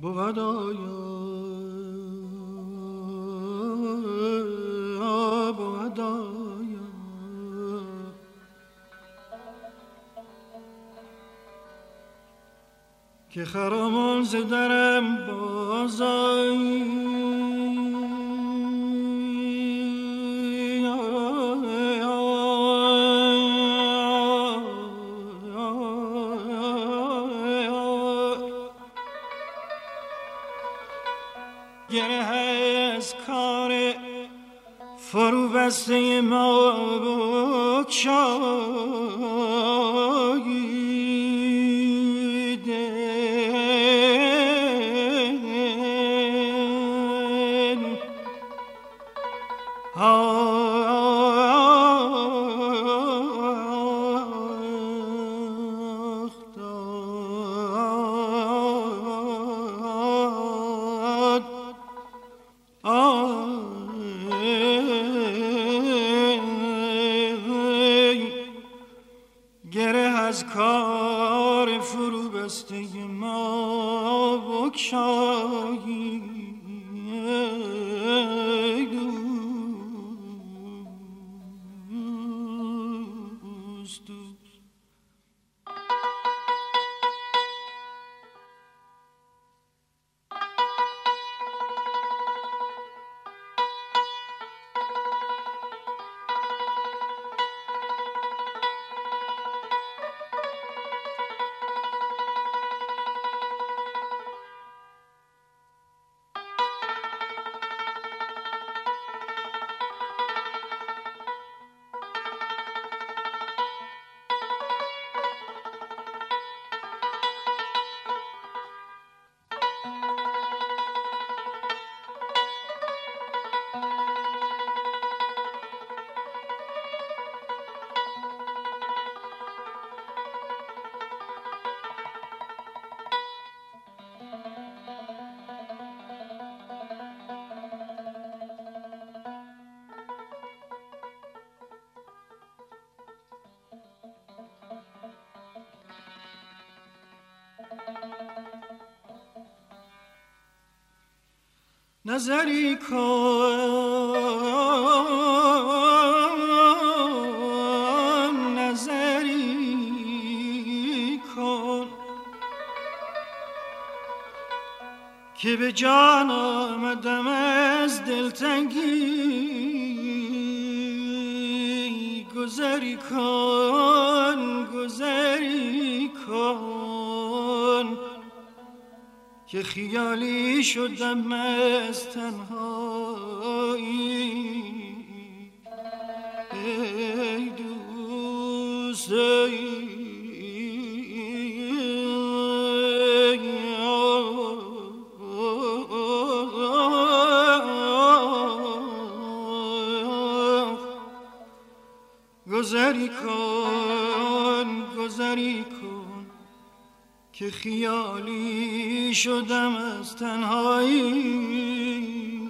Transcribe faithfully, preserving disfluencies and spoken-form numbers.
بود آیا بود آیا که خرامان ز درم بازآیی گره از کار فرو بسته ما بگشاییده از کار فرو بسته ما بگشایی دوست دوست. نظری کن نظری کن که به جان آمدم از دلتنگی گذری کن گذری کن که خیالی شدم از تنهایی ای دوست ای گذری کن گذری کن که خیالی شدم از تنهایی